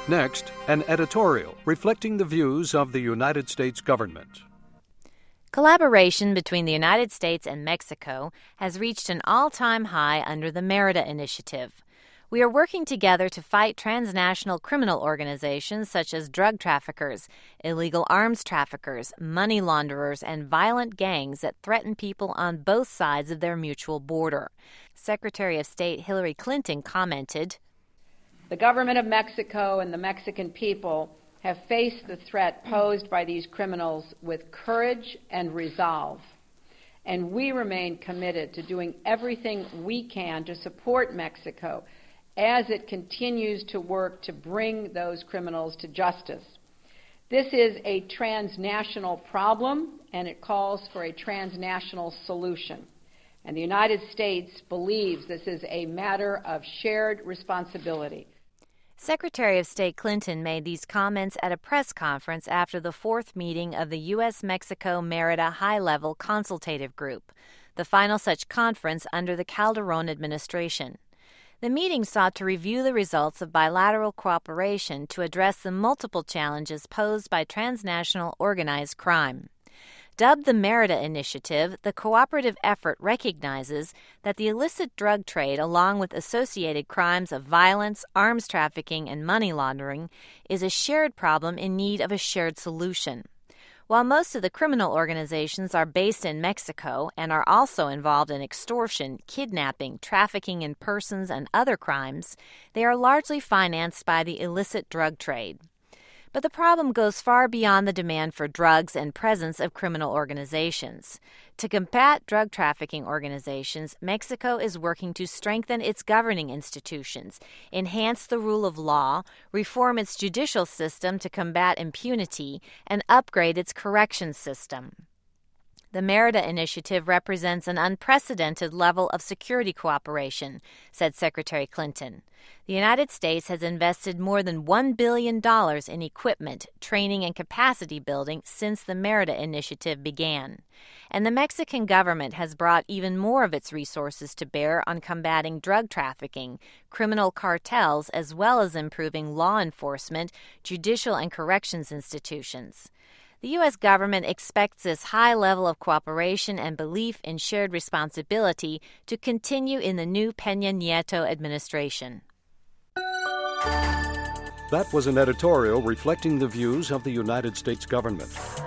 Next, an editorial reflecting the views of the United States government. Collaboration between the United States and Mexico has reached an all-time high under the Merida Initiative. We are working together to fight transnational criminal organizations such as drug traffickers, illegal arms traffickers, money launderers, and violent gangs that threaten people on both sides of their mutual border. Secretary of State Hillary Clinton commented, "The government of Mexico and the Mexican people have faced the threat posed by these criminals with courage and resolve, and we remain committed to doing everything we can to support Mexico as it continues to work to bring those criminals to justice. This is a transnational problem, and it calls for a transnational solution. And the United States believes this is a matter of shared responsibility." Secretary of State Clinton made these comments at a press conference after the fourth meeting of the U.S.-Mexico Merida High-Level Consultative Group, the final such conference under the Calderon administration. The meeting sought to review the results of bilateral cooperation to address the multiple challenges posed by transnational organized crime. Dubbed the Merida Initiative, the cooperative effort recognizes that the illicit drug trade, along with associated crimes of violence, arms trafficking, and money laundering, is a shared problem in need of a shared solution. While most of the criminal organizations are based in Mexico and are also involved in extortion, kidnapping, trafficking in persons, and other crimes, they are largely financed by the illicit drug trade. But the problem goes far beyond the demand for drugs and presence of criminal organizations. To combat drug trafficking organizations, Mexico is working to strengthen its governing institutions, enhance the rule of law, reform its judicial system to combat impunity, and upgrade its corrections system. The Merida Initiative represents an unprecedented level of security cooperation, said Secretary Clinton. The United States has invested more than $1 billion in equipment, training, and capacity building since the Merida Initiative began. And the Mexican government has brought even more of its resources to bear on combating drug trafficking, criminal cartels, as well as improving law enforcement, judicial and corrections institutions. The U.S. government expects this high level of cooperation and belief in shared responsibility to continue in the new Peña Nieto administration. That was an editorial reflecting the views of the United States government.